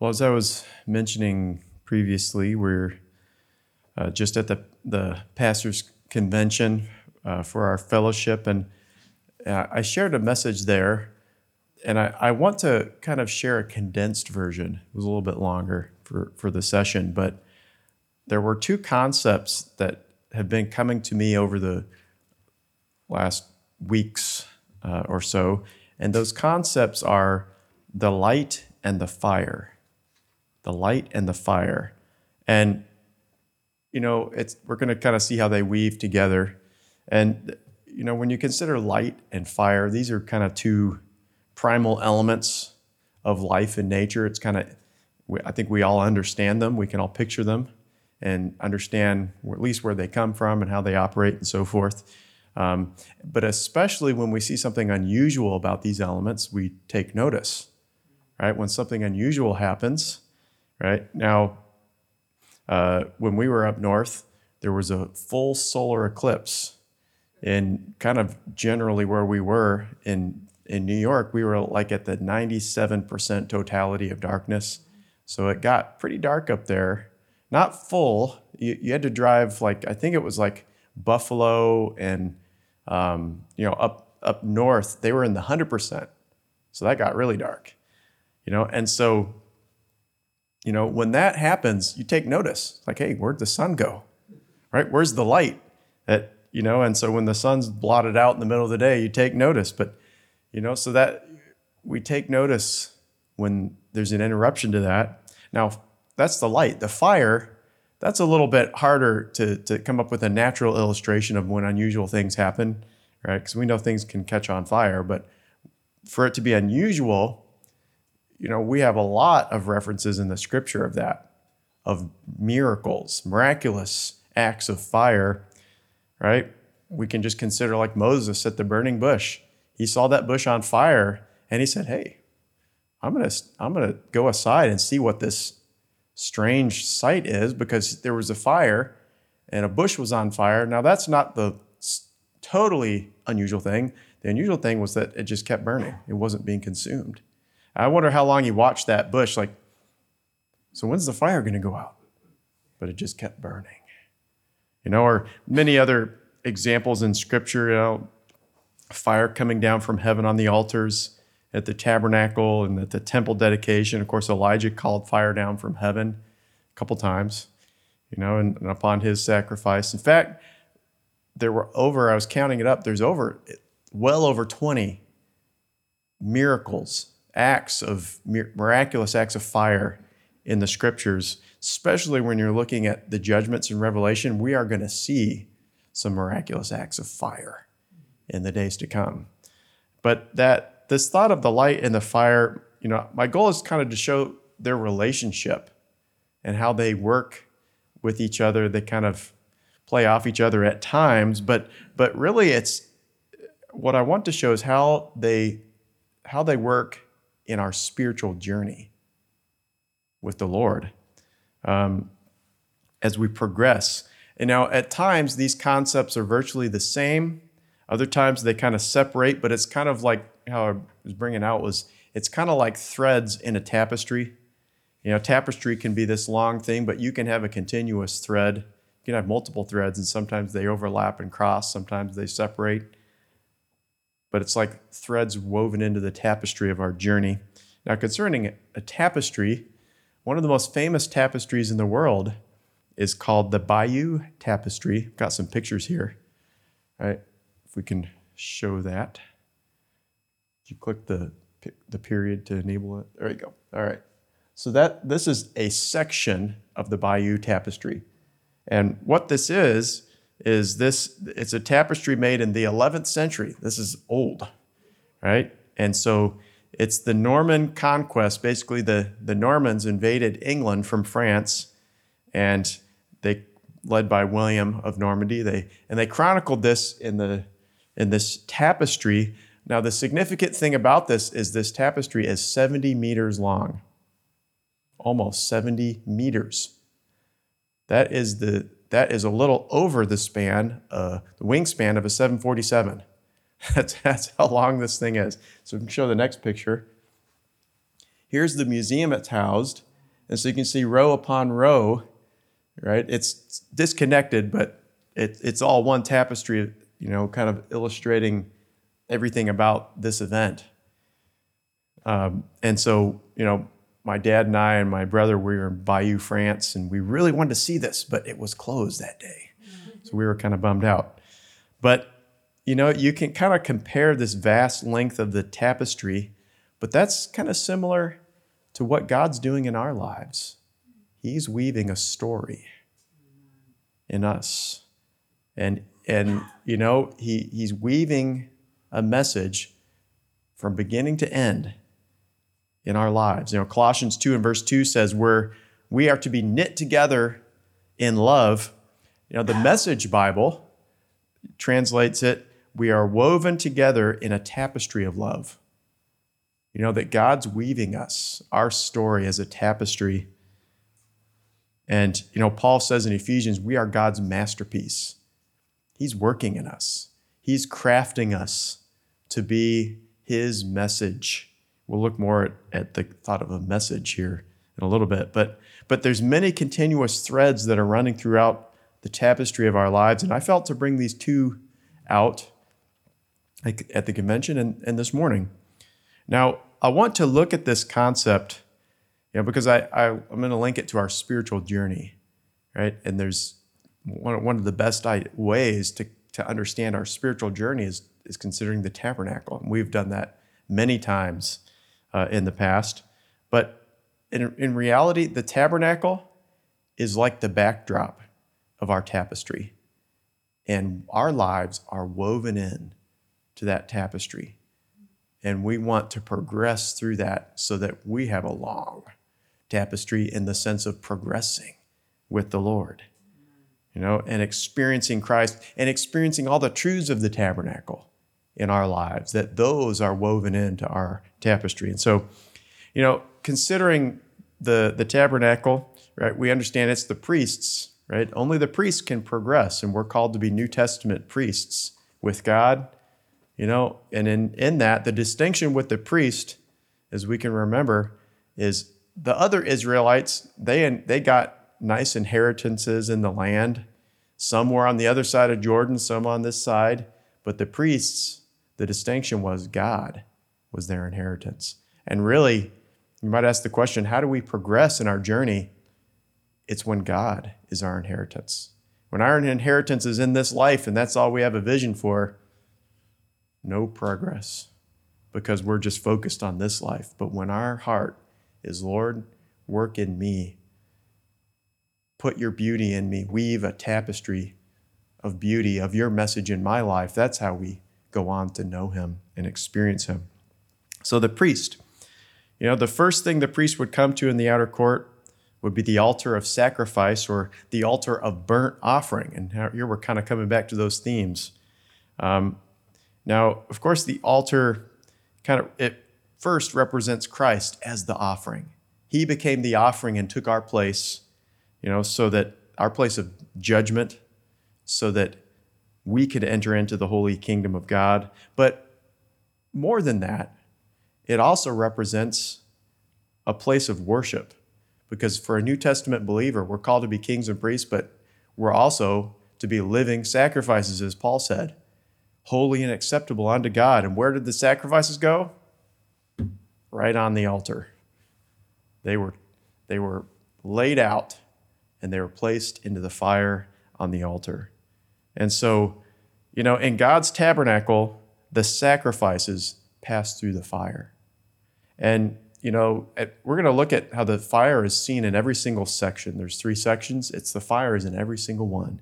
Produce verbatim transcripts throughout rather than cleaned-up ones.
Well, as I was mentioning previously, we're uh, just at the, the pastors' convention uh, for our fellowship, and uh, I shared a message there, and I, I want to kind of share a condensed version. It was a little bit longer for, for the session, but there were two concepts that have been coming to me over the last weeks uh, or so, and those concepts are the light and the fire. The light and the fire. And, you know, it's we're going to kind of see how they weave together. And, you know, when you consider light and fire, these are kind of two primal elements of life and nature. It's kind of, I think we all understand them. We can all picture them and understand at least where they come from and how they operate and so forth. Um, but especially when we see something unusual about these elements, we take notice, right? When something unusual happens, right? Now, uh, when we were up north, there was a full solar eclipse. And kind of generally where we were in, in New York, we were like at the ninety-seven percent totality of darkness. So it got pretty dark up there. Not full. You, you had to drive like, I think it was like Buffalo and, um, you know, up, up north, they were in the one hundred percent. So that got really dark, you know? And so, you know, when that happens, you take notice. Like, hey, where'd the sun go? Right? Where's the light? That, you know, and so when the sun's blotted out in the middle of the day, you take notice. But, you know, so that we take notice when there's an interruption to that. Now, that's the light. The fire, that's a little bit harder to, to come up with a natural illustration of when unusual things happen, right? Because we know things can catch on fire. But for it to be unusual, you know, we have a lot of references in the scripture of that, of miracles, miraculous acts of fire, right? We can just consider like Moses at the burning bush. He saw that bush on fire and he said, hey, I'm going to I'm going to go aside and see what this strange sight is, because there was a fire and a bush was on fire. Now, that's not the totally unusual thing. The unusual thing was that it just kept burning. It wasn't being consumed. I wonder how long he watched that bush, like, so when's the fire going to go out? But it just kept burning. You know, or many other examples in Scripture, you know, fire coming down from heaven on the altars at the tabernacle and at the temple dedication. Of course, Elijah called fire down from heaven a couple times, you know, and, and upon his sacrifice. In fact, there were over, I was counting it up, there's over, well over twenty miracles, acts of miraculous acts of fire in the scriptures, especially when you're looking at the judgments in Revelation. We are going to see some miraculous acts of fire in the days to come. But that this thought of the light and the fire, you know, my goal is kind of to show their relationship and how they work with each other. They kind of play off each other at times, but but really it's what I want to show is how they how they work in our spiritual journey with the Lord um, as we progress. And now at times these concepts are virtually the same. Other times they kind of separate, but it's kind of like how I was bringing out was it's kind of like threads in a tapestry. You know, tapestry can be this long thing, but you can have a continuous thread. You can have multiple threads, and sometimes they overlap and cross. Sometimes they separate. But it's like threads woven into the tapestry of our journey. Now, concerning a tapestry, one of the most famous tapestries in the world is called the Bayeux Tapestry. Got some pictures here. All right, if we can show that. You click the, the period to enable it. There you go. All right. So that this is a section of the Bayeux Tapestry. And what this is, is this, it's a tapestry made in the eleventh century. This is old, right? And so it's the Norman conquest. Basically, the, the Normans invaded England from France, and they, led by William of Normandy, they and they chronicled this in the in this tapestry. Now, the significant thing about this is this tapestry is seventy meters long, almost seventy meters. That is the that is a little over the span, uh, the wingspan of a seven forty-seven. That's, that's how long this thing is. So we can show the next picture. Here's the museum it's housed. And so you can see row upon row, right? It's disconnected, but it, it's all one tapestry, you know, kind of illustrating everything about this event. Um, and so, you know, my dad and I and my brother, we were in Bayeux, France, and we really wanted to see this, but it was closed that day. So we were kind of bummed out. But, you know, you can kind of compare this vast length of the tapestry, but that's kind of similar to what God's doing in our lives. He's weaving a story in us. And, and you know, he, he's weaving a message from beginning to end in our lives. You know, Colossians two and verse two says we're, we are to be knit together in love. You know, the Message Bible translates it, we are woven together in a tapestry of love. You know, that God's weaving us, our story as a tapestry. And, you know, Paul says in Ephesians, we are God's masterpiece. He's working in us. He's crafting us to be his message. We'll look more at, at the thought of a message here in a little bit. But, but there's many continuous threads that are running throughout the tapestry of our lives. And I felt to bring these two out like at the convention and, and this morning. Now, I want to look at this concept, you know, because I, I, I'm going to link it to our spiritual journey, right? And there's one, one of the best ways to, to understand our spiritual journey is, is considering the tabernacle. And we've done that many times uh, in the past. But in, in reality, the tabernacle is like the backdrop of our tapestry. And our lives are woven in to that tapestry. And we want to progress through that so that we have a long tapestry in the sense of progressing with the Lord, you know, and experiencing Christ and experiencing all the truths of the tabernacle in our lives, that those are woven into our tapestry. And so, you know, considering the, the tabernacle, right, we understand it's the priests, right? Only the priests can progress, and we're called to be New Testament priests with God. You know, and in, in that, the distinction with the priest, as we can remember, is the other Israelites, they, they got nice inheritances in the land. Some were on the other side of Jordan, some on this side. But the priests, the distinction was God was their inheritance. And really, you might ask the question, how do we progress in our journey? It's when God is our inheritance. When our inheritance is in this life and that's all we have a vision for, no progress, because we're just focused on this life. But when our heart is, Lord, work in me, put your beauty in me, weave a tapestry of beauty of your message in my life, that's how we go on to know him and experience him. So the priest, you know, the first thing the priest would come to in the outer court would be the altar of sacrifice or the altar of burnt offering. And here we're kind of coming back to those themes. Um, Now, of course, the altar kind of, it first represents Christ as the offering. He became the offering and took our place, you know, so that our place of judgment, so that we could enter into the holy kingdom of God. But more than that, it also represents a place of worship. Because for a New Testament believer, we're called to be kings and priests, but we're also to be living sacrifices, as Paul said. Holy and acceptable unto God. And where did the sacrifices go? Right on the altar. They were, they were laid out and they were placed into the fire on the altar. And so, you know, in God's tabernacle, the sacrifices pass through the fire. And, you know, we're going to look at how the fire is seen in every single section. There's three sections. It's the fire is in every single one.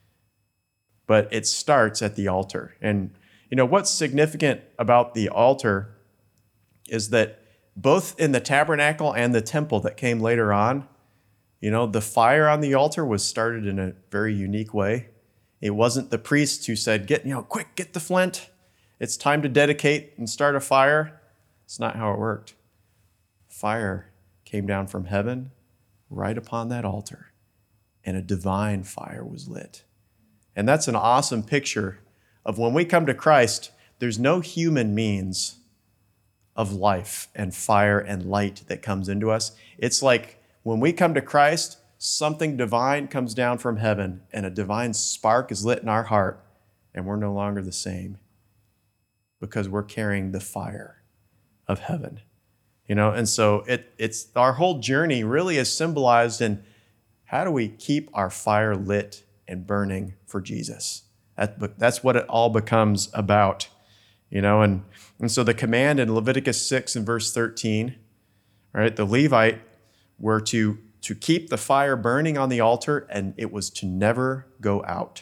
But it starts at the altar. And, you know, what's significant about the altar is that both in the tabernacle and the temple that came later on, you know, the fire on the altar was started in a very unique way. It wasn't the priest who said, get, you know, quick, get the flint. It's time to dedicate and start a fire. It's not how it worked. Fire came down from heaven right upon that altar, and a divine fire was lit. And that's an awesome picture of when we come to Christ, there's no human means of life and fire and light that comes into us. It's like when we come to Christ, something divine comes down from heaven and a divine spark is lit in our heart, and we're no longer the same because we're carrying the fire of heaven. You know, and so it, it's our whole journey really is symbolized in how do we keep our fire lit and burning for Jesus? That, that's what it all becomes about, you know. And, and so the command in Leviticus six and verse thirteen, right, the Levite were to, to keep the fire burning on the altar, and it was to never go out.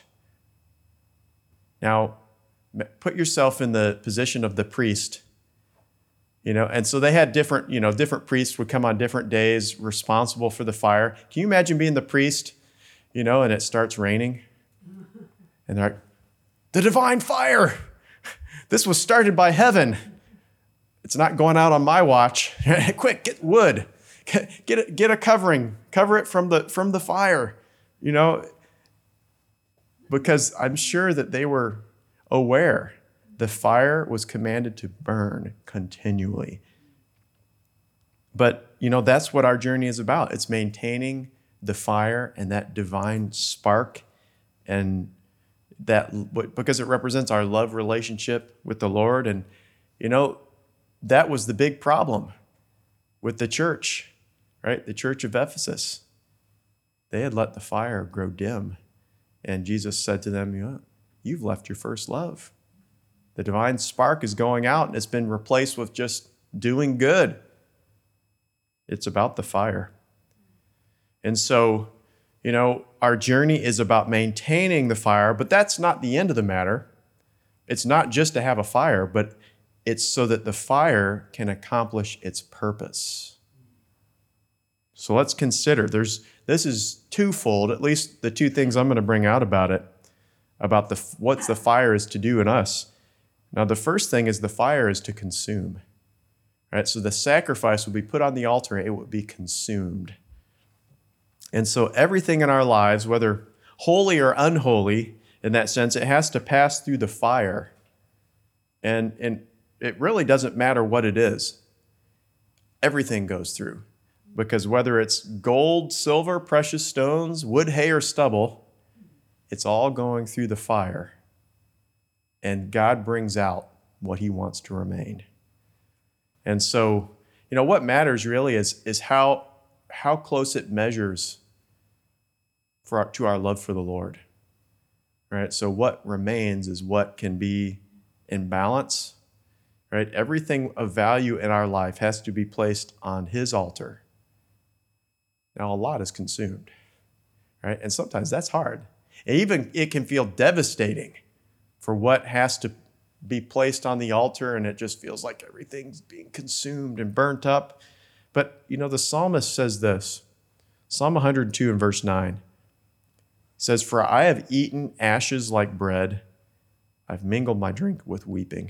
Now, put yourself in the position of the priest. You know, and so they had different, you know, different priests would come on different days responsible for the fire. Can you imagine being the priest, you know, and it starts raining? And they're like, the divine fire. This was started by heaven. It's not going out on my watch. Quick, get wood. Get, get, a, get a covering. Cover it from the, from the fire, you know, because I'm sure that they were aware the fire was commanded to burn continually. But, you know, that's what our journey is about. It's maintaining the fire and that divine spark, and that because it represents our love relationship with the Lord. And, you know, that was the big problem with the church, right? The church of Ephesus. They had let the fire grow dim. And Jesus said to them, you know, you've left your first love. The divine spark is going out, and it's been replaced with just doing good. It's about the fire. And so, you know, our journey is about maintaining the fire, but that's not the end of the matter. It's not just to have a fire, but it's so that the fire can accomplish its purpose. So let's consider, there's this is twofold, at least the two things I'm going to bring out about it, about the what the fire is to do in us. Now, the first thing is the fire is to consume, right? So the sacrifice would be put on the altar, it would be consumed. And so everything in our lives, whether holy or unholy, in that sense, it has to pass through the fire. And, and it really doesn't matter what it is. Everything goes through. Because whether it's gold, silver, precious stones, wood, hay, or stubble, it's all going through the fire. And God brings out what he wants to remain. And so, you know, what matters really is, is how, how close it measures for our, to our love for the Lord. Right? So what remains is what can be in balance. Right? Everything of value in our life has to be placed on his altar. Now, a lot is consumed. Right? And sometimes that's hard. And even it can feel devastating for what has to be placed on the altar, and it just feels like everything's being consumed and burnt up. But, you know, the psalmist says this, Psalm one hundred two and verse nine says, "For I have eaten ashes like bread. I've mingled my drink with weeping."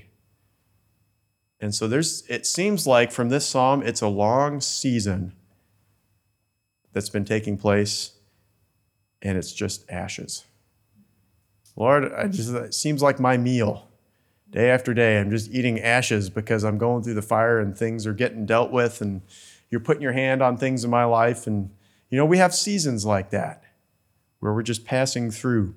And so there's, it seems like from this psalm, it's a long season that's been taking place, and it's just ashes. Lord, I just, it seems like my meal. Day after day, I'm just eating ashes because I'm going through the fire and things are getting dealt with, and you're putting your hand on things in my life. And, you know, we have seasons like that where we're just passing through.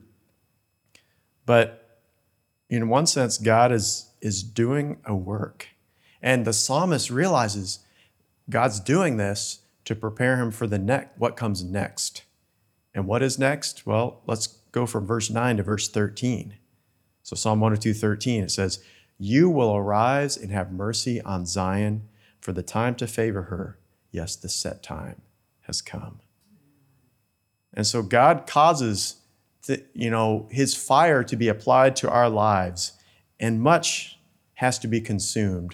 But in one sense, God is, is doing a work. And the psalmist realizes God's doing this to prepare him for the next, what comes next. And what is next? Well, let's go from verse nine to verse thirteen. So Psalm one oh two, thirteen, it says, "You will arise and have mercy on Zion, for the time to favor her. Yes, the set time has come." And so God causes the, you know, his fire to be applied to our lives, and much has to be consumed.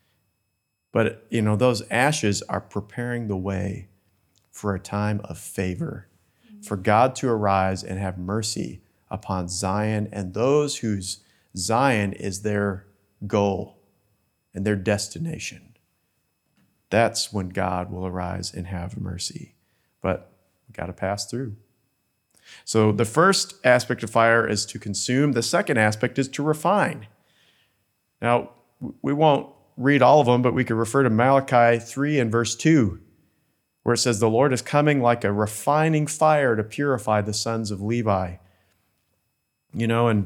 But, you know, those ashes are preparing the way for a time of favor, for God to arise and have mercy upon Zion and those whose Zion is their goal and their destination. That's when God will arise and have mercy. But we've got to pass through. So the first aspect of fire is to consume. The second aspect is to refine. Now, we won't read all of them, but we could refer to Malachi three and verse two. where it says, the Lord is coming like a refining fire to purify the sons of Levi. You know, and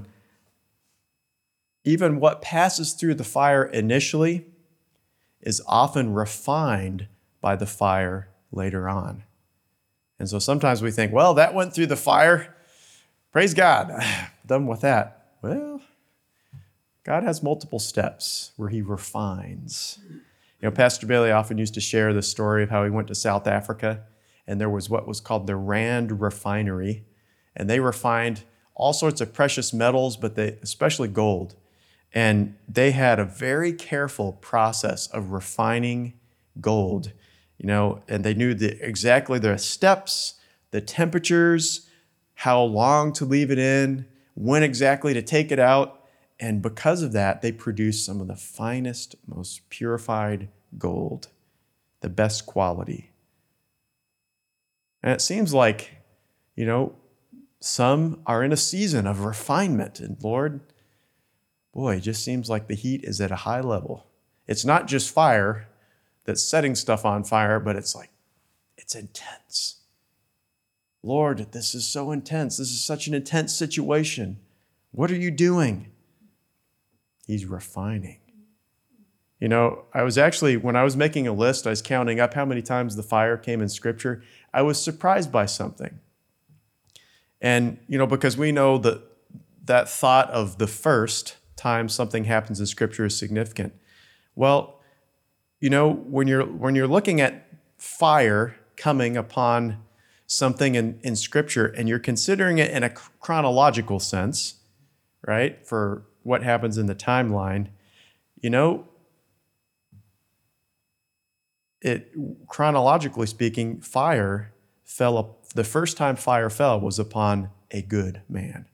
even what passes through the fire initially is often refined by the fire later on. And so sometimes we think, well, that went through the fire. Praise God. Done with that. Well, God has multiple steps where he refines. You know, Pastor Bailey often used to share the story of how he went to South Africa, and there was what was called the Rand Refinery, and they refined all sorts of precious metals, but they, especially gold. And they had a very careful process of refining gold, you know, and they knew the, exactly the steps, the temperatures, how long to leave it in, when exactly to take it out. And because of that, they produced some of the finest, most purified gold, the best quality. And it seems like, you know, some are in a season of refinement. And Lord, boy, it just seems like the heat is at a high level. It's not just fire that's setting stuff on fire, but it's like, it's intense. Lord, this is so intense. This is such an intense situation. What are you doing? He's refining. You know, I was actually, when I was making a list, I was counting up how many times the fire came in Scripture. I was surprised by something. And, you know, because we know that that thought of the first time something happens in Scripture is significant. Well, you know, when you're when you're looking at fire coming upon something in, in Scripture and you're considering it in a chronological sense, right, for what happens in the timeline, you know, it chronologically speaking, fire fell up. The first time fire fell was upon a good man,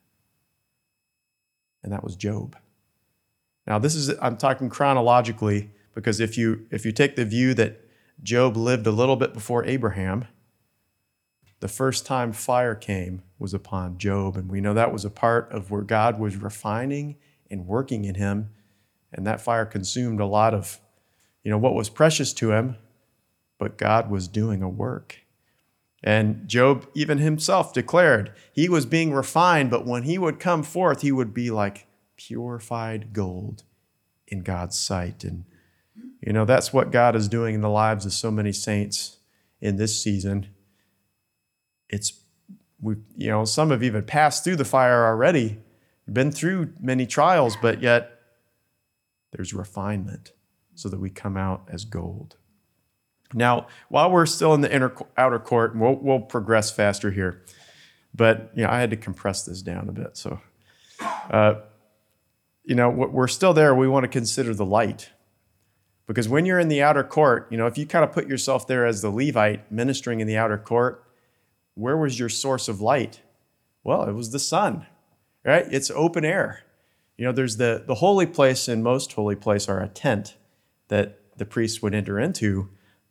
and that was Job. Now, this is, I'm talking chronologically because if you if you take the view that Job lived a little bit before Abraham, the first time fire came was upon Job, and we know that was a part of where God was refining and working in him, and that fire consumed a lot of, you know, what was precious to him, but God was doing a work. And Job even himself declared he was being refined, but when he would come forth, he would be like purified gold in God's sight. And, you know, that's what God is doing in the lives of so many saints in this season. It's, we, you know, some have even passed through the fire already, been through many trials, but yet there's refinement so that we come out as gold. Now, while we're still in the inner outer court, and we'll, we'll progress faster here, but you know, I had to compress this down a bit. So, uh, you know, we're still there. We want to consider the light, because when you're in the outer court, you know, if you kind of put yourself there as the Levite ministering in the outer court, where was your source of light? Well, it was the sun, right? It's open air. You know, there's the the holy place, and most holy place are a tent that the priest would enter into.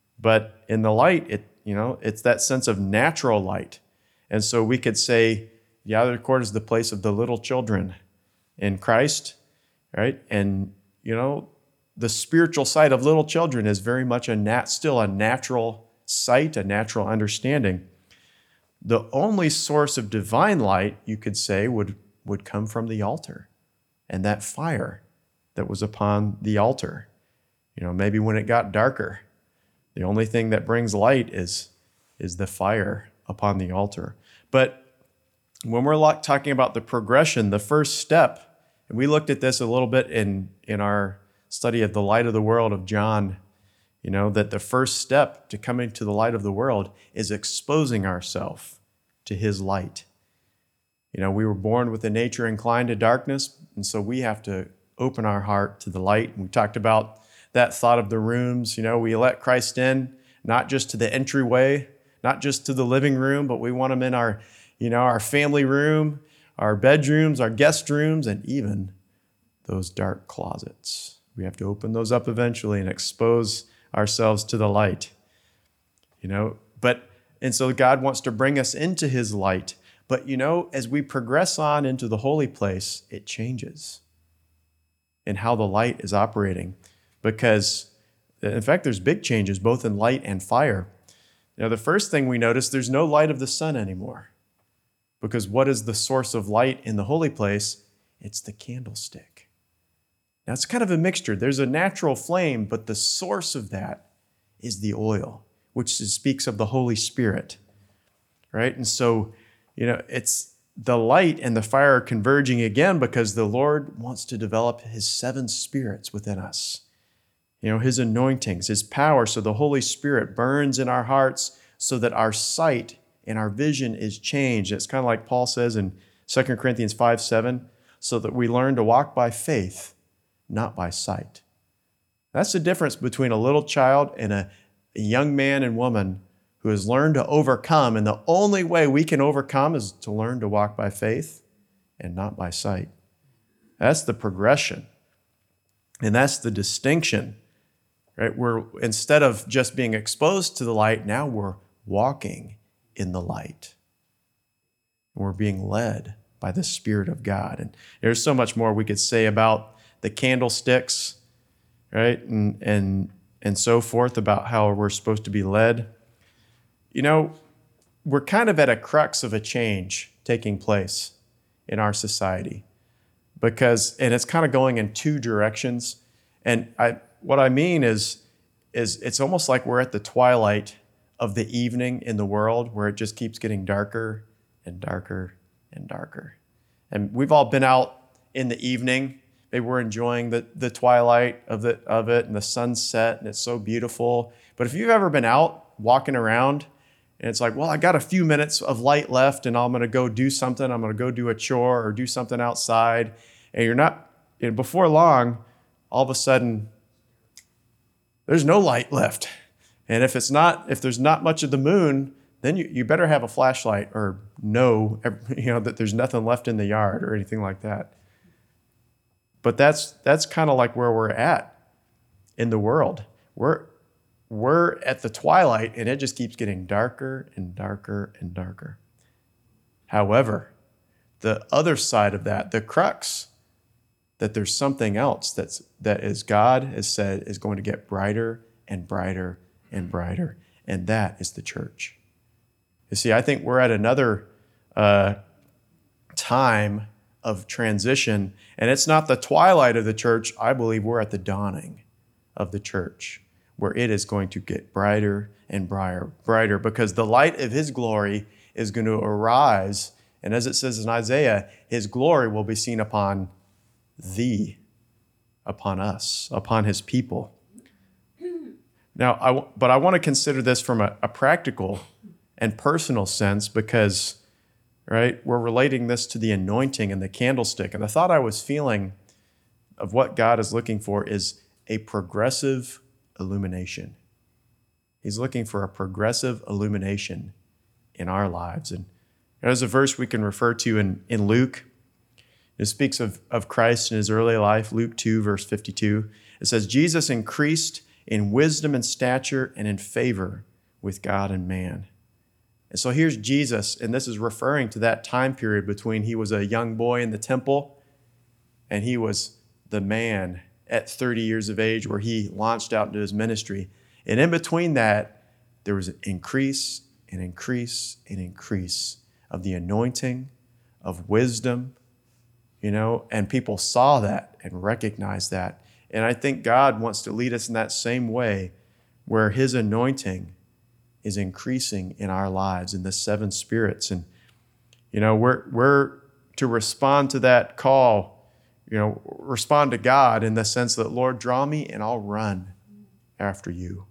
But in the light, it you know, it's that sense of natural light. And so we could say the outer court is the place of the little children in Christ, right? And, you know, the spiritual sight of little children is very much a nat, still a natural sight, a natural understanding. The only source of divine light, you could say, would, would come from the altar and that fire that was upon the altar. You know, maybe when it got darker, the only thing that brings light is, is the fire upon the altar. But when we're talking about the progression, the first step, and we looked at this a little bit in, in our study of the light of the world of John, you know, that the first step to coming to the light of the world is exposing ourselves to his light. You know, we were born with a nature inclined to darkness, and so we have to open our heart to the light. And we talked about that thought of the rooms. You know, we let Christ in, not just to the entryway, not just to the living room, but we want him in our, you know, our family room, our bedrooms, our guest rooms, and even those dark closets. We have to open those up eventually and expose ourselves to the light. You know, but, and so God wants to bring us into his light. But, you know, as we progress on into the holy place, it changes in how the light is operating. Because, in fact, there's big changes both in light and fire. Now, the first thing we notice, there's no light of the sun anymore. Because what is the source of light in the holy place? It's the candlestick. Now, it's kind of a mixture. There's a natural flame, but the source of that is the oil, which speaks of the Holy Spirit, right? And so, you know, it's the light and the fire are converging again because the Lord wants to develop his seven spirits within us. You know, his anointings, his power, so the Holy Spirit burns in our hearts so that our sight and our vision is changed. It's kind of like Paul says in Second Corinthians five seven, so that we learn to walk by faith, not by sight. That's the difference between a little child and a, a young man and woman who has learned to overcome. And the only way we can overcome is to learn to walk by faith and not by sight. That's the progression. And that's the distinction, right? We're, instead of just being exposed to the light, now we're walking in the light. We're being led by the Spirit of God. And there's so much more we could say about the candlesticks, right? And, and, and so forth about how we're supposed to be led. You know, we're kind of at a crux of a change taking place in our society because, and it's kind of going in two directions. And I, what I mean is, is it's almost like we're at the twilight of the evening in the world where it just keeps getting darker and darker and darker. And we've all been out in the evening. Maybe we're enjoying the, the twilight of, the, of it and the sunset, and it's so beautiful. But if you've ever been out walking around and it's like, well, I got a few minutes of light left and I'm going to go do something. I'm going to go do a chore or do something outside. And you're not, and before long, all of a sudden, there's no light left. And if it's not, if there's not much of the moon, then you, you better have a flashlight or know, you know, that there's nothing left in the yard or anything like that. But that's that's kind of like where we're at in the world. We're we're at the twilight and it just keeps getting darker and darker and darker. However, the other side of that, the crux, that there's something else that's that is God has said is going to get brighter and brighter and brighter, and that is the church. You see, I think we're at another uh, time of transition, and it's not the twilight of the church. I believe we're at the dawning of the church, where it is going to get brighter and brighter, brighter, because the light of his glory is going to arise, and as it says in Isaiah, his glory will be seen upon thee, upon us, upon his people. Now, I, but I want to consider this from a, a practical and personal sense because, right, we're relating this to the anointing and the candlestick. And the thought I was feeling of what God is looking for is a progressive illumination. He's looking for a progressive illumination in our lives. And there's a verse we can refer to in, in Luke. It speaks of, of Christ in his early life, Luke two, verse fifty-two. It says, Jesus increased in wisdom and stature and in favor with God and man. And so here's Jesus, and this is referring to that time period between he was a young boy in the temple and he was the man at thirty years of age where he launched out into his ministry. And in between that, there was an increase and increase and increase of the anointing, of wisdom, you know, and people saw that and recognized that. And I think God wants to lead us in that same way where his anointing is increasing in our lives in the seven spirits. And, you know, we're, we're to respond to that call, you know, respond to God in the sense that, Lord, draw me and I'll run after you.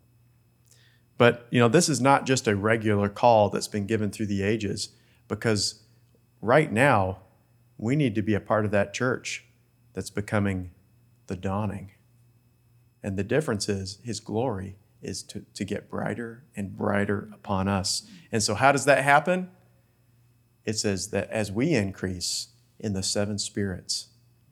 But, you know, this is not just a regular call that's been given through the ages, because right now we need to be a part of that church that's becoming the dawning. And the difference is his glory is to, to get brighter and brighter upon us. And so how does that happen? It says that as we increase in the seven spirits,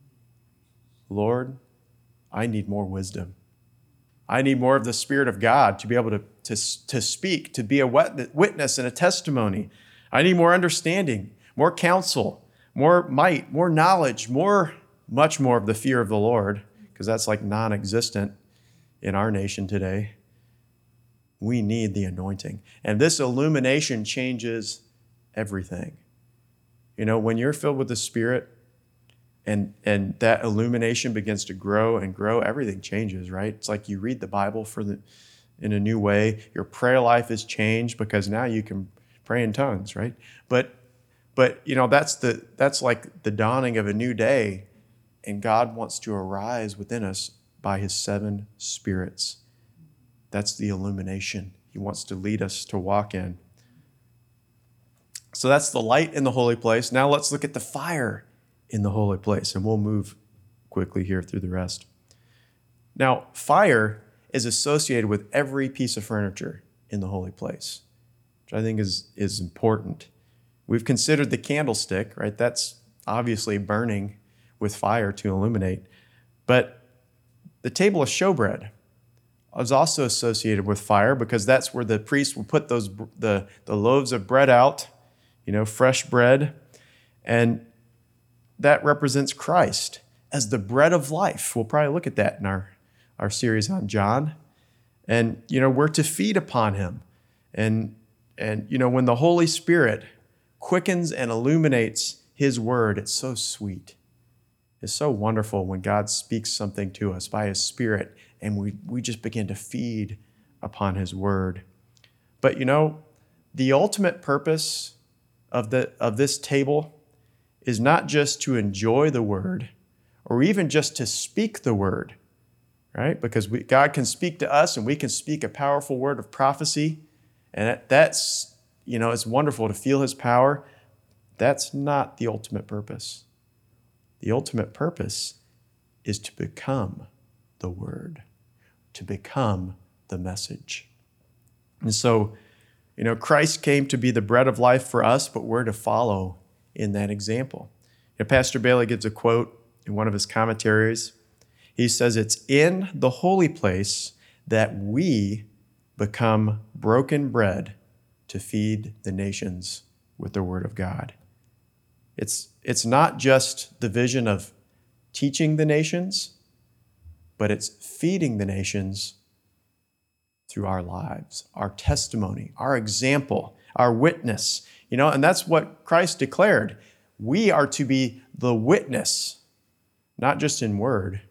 Lord, I need more wisdom. I need more of the Spirit of God to be able to, to, to speak, to be a witness and a testimony. I need more understanding, more counsel, more might, more knowledge, more, much more of the fear of the Lord, because that's like non-existent in our nation today. We need the anointing. And this illumination changes everything. You know, when you're filled with the Spirit and, and that illumination begins to grow and grow, everything changes, right? It's like you read the Bible for the in a new way. Your prayer life is changed because now you can pray in tongues, right? But but you know, that's the that's like the dawning of a new day, and God wants to arise within us by his seven spirits. That's the illumination he wants to lead us to walk in. So that's the light in the holy place. Now let's look at the fire in the holy place, and we'll move quickly here through the rest. Now, fire is associated with every piece of furniture in the holy place, which I think is, is important. We've considered the candlestick, right? That's obviously burning with fire to illuminate. But the table of showbread is also associated with fire because that's where the priest will put those the, the loaves of bread out, you know, fresh bread. And that represents Christ as the bread of life. We'll probably look at that in our, our series on John. And, you know, we're to feed upon him. And, and, you know, when the Holy Spirit quickens and illuminates his word, it's so sweet. It's so wonderful when God speaks something to us by his Spirit, and we, we just begin to feed upon his word. But, you know, the ultimate purpose of the of this table is not just to enjoy the word or even just to speak the word, right? Because we, God can speak to us and we can speak a powerful word of prophecy. And that, that's, you know, it's wonderful to feel his power. That's not the ultimate purpose. The ultimate purpose is to become the word, to become the message. And so, you know, Christ came to be the bread of life for us, but we're to follow in that example. You know, Pastor Bailey gives a quote in one of his commentaries. He says, "It's in the holy place that we become broken bread to feed the nations with the word of God." It's, it's not just the vision of teaching the nations, but it's feeding the nations through our lives, our testimony, our example, our witness. You know, and that's what Christ declared. We are to be the witness, not just in word,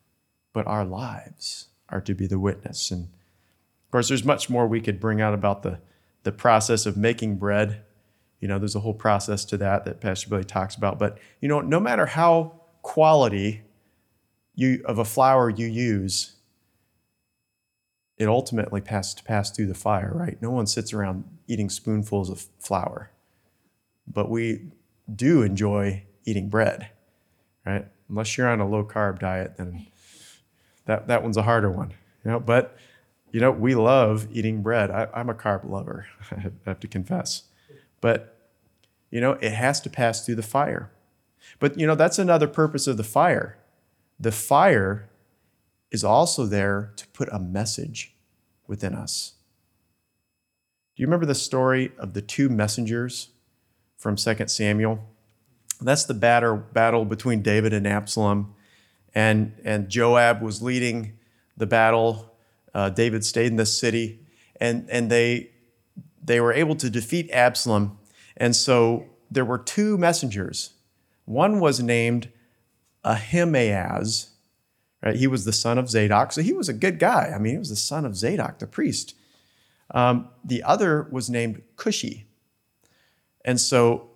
but our lives are to be the witness. And of course, there's much more we could bring out about the, the process of making bread. You know, there's a whole process to that that Pastor Billy talks about. But, you know, no matter how quality you of a flour you use, it ultimately has to pass through the fire, right? No one sits around eating spoonfuls of flour. But we do enjoy eating bread, right? Unless you're on a low-carb diet, then that, that one's a harder one. You know, but, you know, we love eating bread. I, I'm a carb lover, I have to confess. But, you know, it has to pass through the fire. But, you know, that's another purpose of the fire. The fire is also there to put a message within us. Do you remember the story of the two messengers from Second Samuel? That's the battle, battle between David and Absalom. And, and Joab was leading the battle. Uh, David stayed in the city. And, and they, they were able to defeat Absalom. And so there were two messengers. One was named Ahimaaz. Right? He was the son of Zadok, so he was a good guy. I mean, he was the son of Zadok, the priest. Um, the other was named Cushi. And so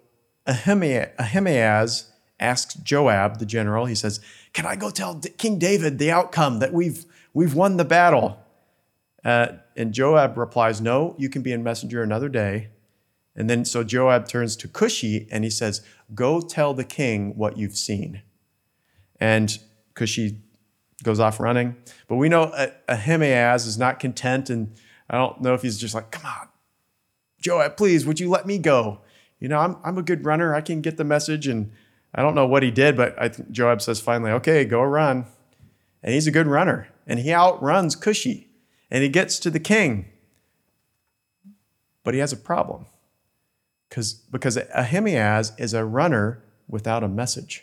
Ahimaaz asks Joab, the general, he says, "Can I go tell King David the outcome, that we've, we've won the battle?" Uh, and Joab replies, "No, you can be a messenger another day." And then so Joab turns to Cushi and he says, "Go tell the king what you've seen." And Cushi goes off running. But we know Ahimaaz is not content, and I don't know if he's just like, "Come on, Joab, please, would you let me go? You know, I'm I'm a good runner. I can get the message." And I don't know what he did, but I think Joab says finally, "Okay, go run." And he's a good runner. And he outruns Cushi. And he gets to the king. But he has a problem. Because because Ahimaaz is a runner without a message.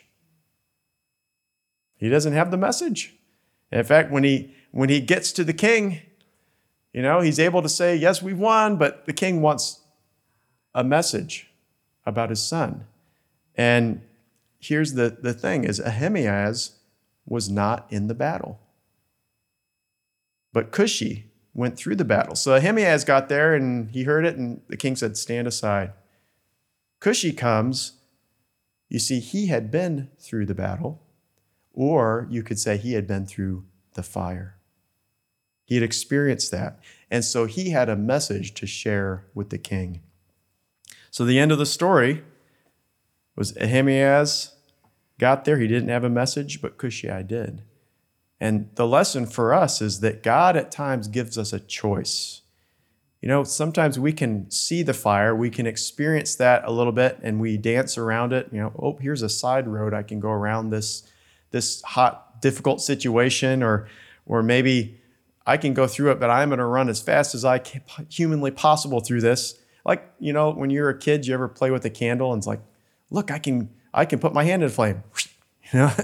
He doesn't have the message. In fact, when he when he gets to the king, You know, he's able to say, yes, we've won, but the king wants a message about his son. And here's the, the thing is Ahimaaz was not in the battle. But Cushi went through the battle. So Ahimaaz got there and he heard it, and the king said, stand aside. Cushi comes. You see, he had been through the battle, or you could say he had been through the fire. He had experienced that. And so he had a message to share with the king. So the end of the story was Ahimaaz got there. He didn't have a message, but Cushai did. And the lesson for us is that God at times gives us a choice. You know, sometimes we can see the fire, we can experience that a little bit, and we dance around it. You know, oh, here's a side road. I can go around this, this hot, difficult situation, or, or maybe I can go through it, but I'm going to run as fast as I can humanly possible through this. Like, you know, when you're a kid, you ever play with a candle and it's like, look, I can, I can put my hand in a flame. You know,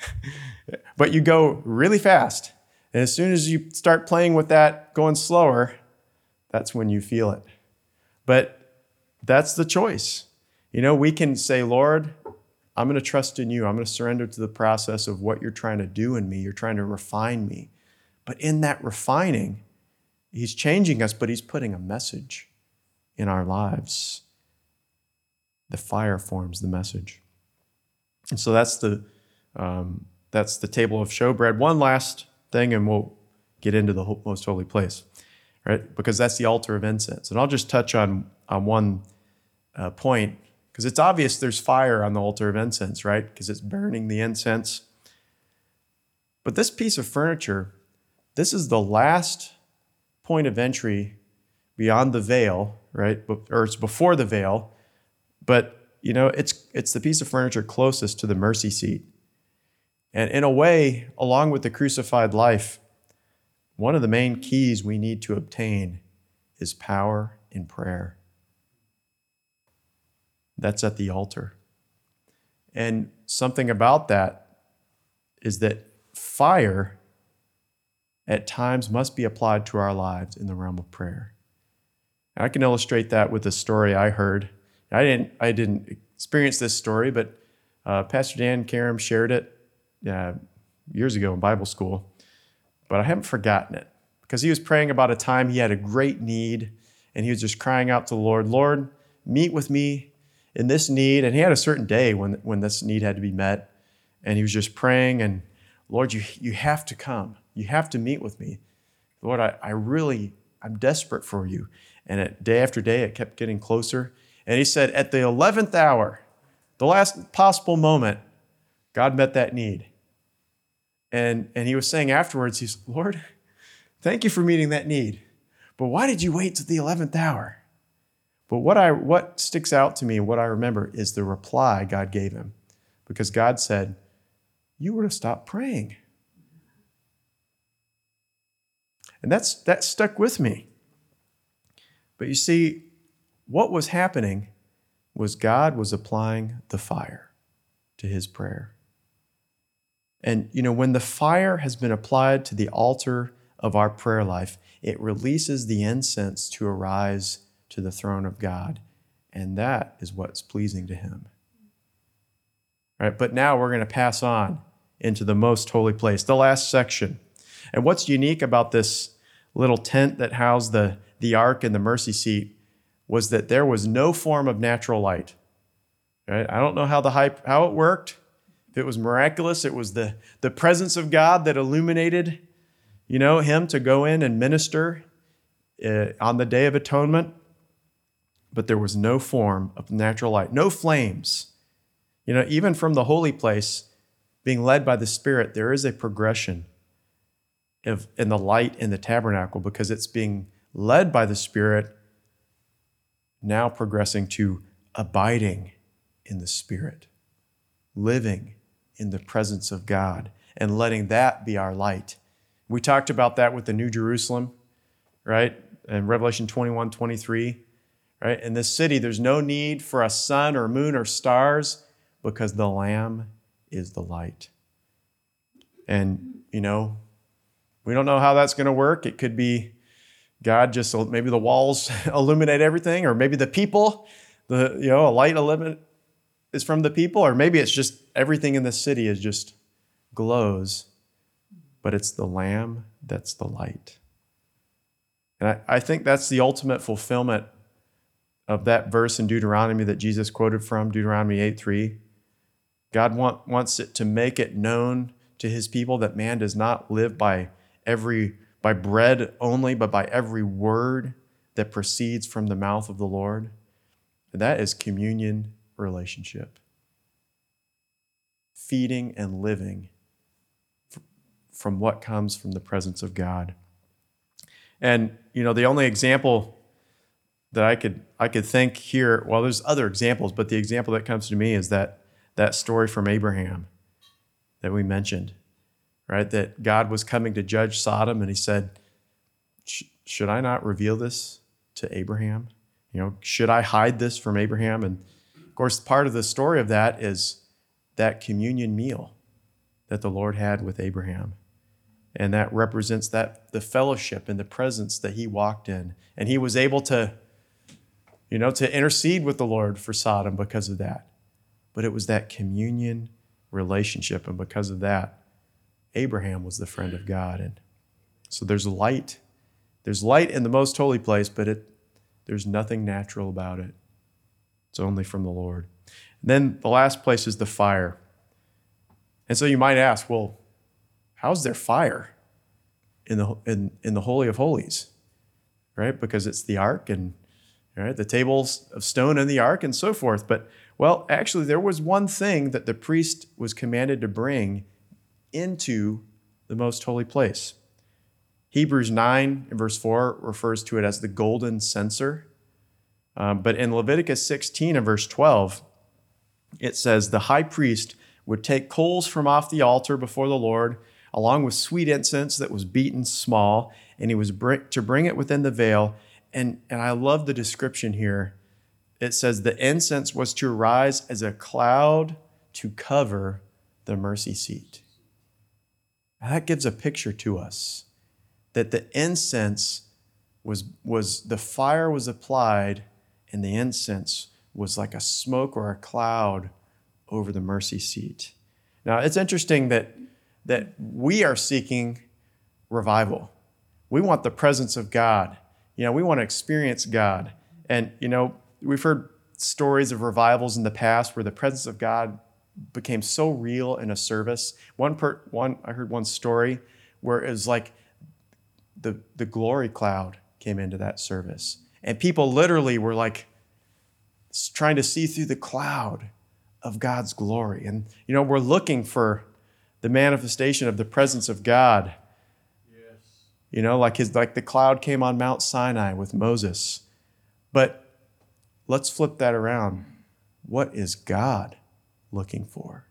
but you go really fast. And as soon as you start playing with that, going slower, that's when you feel it. But that's the choice. You know, we can say, Lord, I'm going to trust in you. I'm going to surrender to the process of what you're trying to do in me. You're trying to refine me. But in that refining, he's changing us, but he's putting a message in our lives. The fire forms the message. And so that's the um, that's the table of showbread. One last thing, and we'll get into the most holy place, right? Because that's the altar of incense. And I'll just touch on, on one uh, point, because it's obvious there's fire on the altar of incense, right? Because it's burning the incense. But this piece of furniture, this is the last point of entry beyond the veil, right? Or it's before the veil, but you know, it's it's the piece of furniture closest to the mercy seat. And in a way, along with the crucified life, one of the main keys we need to obtain is power in prayer. That's at the altar. And something about that is that fire at times must be applied to our lives in the realm of prayer. And I can illustrate that with a story I heard. I didn't I didn't experience this story, but uh, Pastor Dan Karam shared it uh, years ago in Bible school. But I haven't forgotten it, because he was praying about a time he had a great need, and he was just crying out to the Lord, Lord, meet with me in this need. And he had a certain day when, when this need had to be met. And he was just praying, and Lord, you, you have to come. You have to meet with me. Lord, I, I really, I'm desperate for you. And it, day after day, it kept getting closer. And he said, at the eleventh hour, the last possible moment, God met that need. And, and he was saying afterwards, he's, Lord, thank you for meeting that need. But why did you wait to the eleventh hour? But what I what sticks out to me and what I remember is the reply God gave him. Because God said, you were to stop praying. And that's that stuck with me. But you see, what was happening was God was applying the fire to his prayer. And, you know, when the fire has been applied to the altar of our prayer life, it releases the incense to arise to the throne of God. And that is what's pleasing to him. All right, but now we're going to pass on into the most holy place, the last section. And what's unique about this little tent that housed the, the ark and the mercy seat was that there was no form of natural light. Right? I don't know how the hype, how it worked. If it was miraculous, it was the, the presence of God that illuminated, you know, him to go in and minister uh, on the Day of Atonement. But there was no form of natural light, no flames. You know, even from the holy place, being led by the Spirit, there is a progression of, in the light in the tabernacle, because it's being led by the Spirit, now progressing to abiding in the Spirit, living in the presence of God, and letting that be our light. We talked about that with the New Jerusalem, right? In Revelation twenty-one, twenty-three, right? In this city, there's no need for a sun or moon or stars, because the Lamb is the light. And, you know, we don't know how that's going to work. It could be, God just, maybe the walls illuminate everything, or maybe the people, the you know, a light illuminate is from the people, or maybe it's just everything in the city is just glows, but it's the Lamb that's the light. And I, I think that's the ultimate fulfillment of that verse in Deuteronomy that Jesus quoted from, Deuteronomy eight three. God want, wants it to make it known to his people that man does not live by every by bread only, but by every word that proceeds from the mouth of the Lord. And that is communion relationship. Feeding and living from what comes from the presence of God. And, you know, the only example that I could I could think here, well, there's other examples, but the example that comes to me is that that story from Abraham that we mentioned, right? That God was coming to judge Sodom, and he said, should I not reveal this to Abraham? You know, should I hide this from Abraham? And of course, part of the story of that is that communion meal that the Lord had with Abraham. And that represents that the fellowship and the presence that he walked in. And he was able to, you know, to intercede with the Lord for Sodom because of that. But it was that communion relationship. And because of that, Abraham was the friend of God. And so there's light. There's light in the most holy place, but it there's nothing natural about it. It's only from the Lord. And then the last place is the fire. And so you might ask, well, how's there fire in the in, in the Holy of Holies, right? Because it's the ark and right, the tables of stone in the ark and so forth. But, well, actually, there was one thing that the priest was commanded to bring into the most holy place. Hebrews nine, verse four, refers to it as the golden censer. Um, but in Leviticus sixteen and verse twelve, it says, the high priest would take coals from off the altar before the Lord, along with sweet incense that was beaten small, and he was bring, to bring it within the veil. And, and I love the description here. It says the incense was to rise as a cloud to cover the mercy seat. Now that gives a picture to us that the incense was, was the fire was applied, and the incense was like a smoke or a cloud over the mercy seat. Now, it's interesting that that we are seeking revival. We want the presence of God. You know, we want to experience God. And, you know, we've heard stories of revivals in the past where the presence of God became so real in a service. One, per, one I heard one story where it was like the, the glory cloud came into that service. And people literally were like trying to see through the cloud of God's glory. And, you know, we're looking for the manifestation of the presence of God. Yes. You know, like his like the cloud came on Mount Sinai with Moses. But let's flip that around. What is God looking for?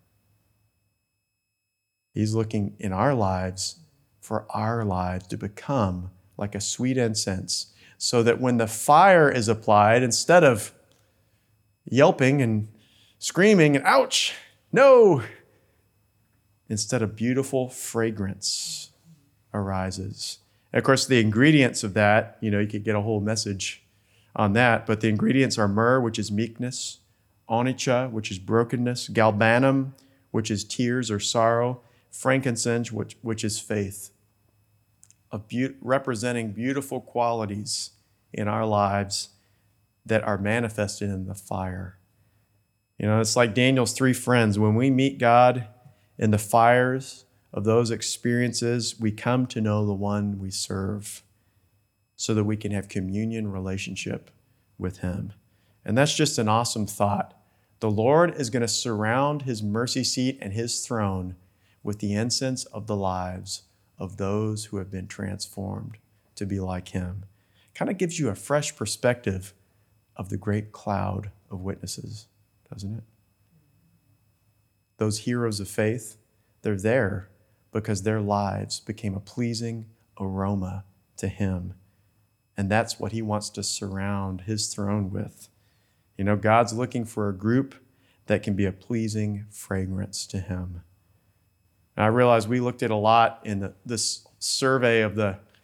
He's looking in our lives for our lives to become like a sweet incense, so that when the fire is applied, instead of yelping and screaming and ouch, no, instead of beautiful fragrance arises. And of course, the ingredients of that, you know, you could get a whole message on that, but the ingredients are myrrh, which is meekness, onycha, which is brokenness, galbanum, which is tears or sorrow, frankincense, which, which is faith, of be- representing beautiful qualities in our lives that are manifested in the fire. You know, it's like Daniel's three friends. When we meet God in the fires of those experiences, we come to know the one we serve so that we can have communion relationship with him. And that's just an awesome thought. The Lord is going to surround his mercy seat and his throne with the incense of the lives of those who have been transformed to be like him. Kind of gives you a fresh perspective of the great cloud of witnesses, doesn't it? Those heroes of faith, they're there because their lives became a pleasing aroma to him. And that's what he wants to surround his throne with. You know, God's looking for a group that can be a pleasing fragrance to him. And I realize we looked at a lot in the, this survey of the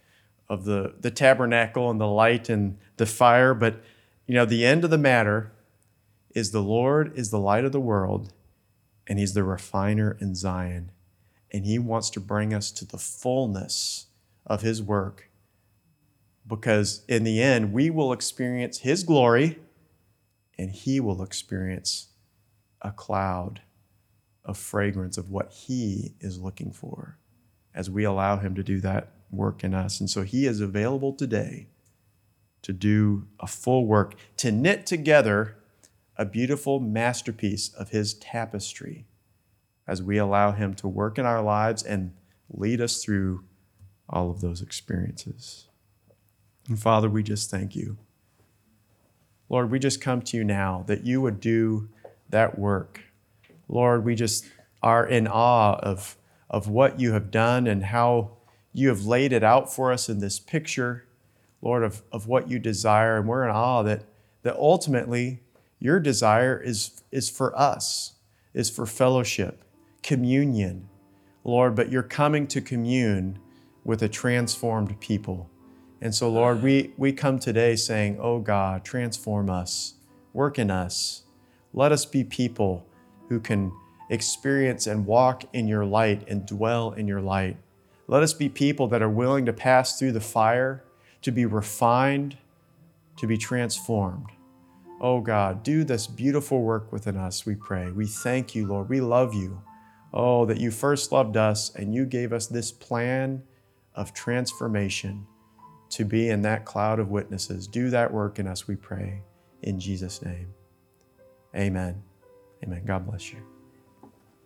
of the, the tabernacle and the light and the fire. But, you know, the end of the matter is the Lord is the light of the world, and he's the refiner in Zion. And he wants to bring us to the fullness of his work, because in the end, we will experience his glory, and he will experience a cloud of fragrance of what he is looking for as we allow him to do that work in us. And so he is available today to do a full work, to knit together a beautiful masterpiece of his tapestry as we allow him to work in our lives and lead us through all of those experiences. And Father, we just thank you. Lord, we just come to you now that you would do that work. Lord, we just are in awe of, of what you have done and how you have laid it out for us in this picture, Lord, of, of what you desire. And we're in awe that, that ultimately your desire is, is for us, is for fellowship, communion, Lord, but you're coming to commune with a transformed people. And so, Lord, we, we come today saying, oh God, transform us, work in us. Let us be people who can experience and walk in your light and dwell in your light. Let us be people that are willing to pass through the fire, to be refined, to be transformed. Oh God, do this beautiful work within us, we pray. We thank you, Lord. We love you. Oh, that you first loved us and you gave us this plan of transformation to be in that cloud of witnesses. Do that work in us, we pray. In Jesus' name, amen. Amen. God bless you.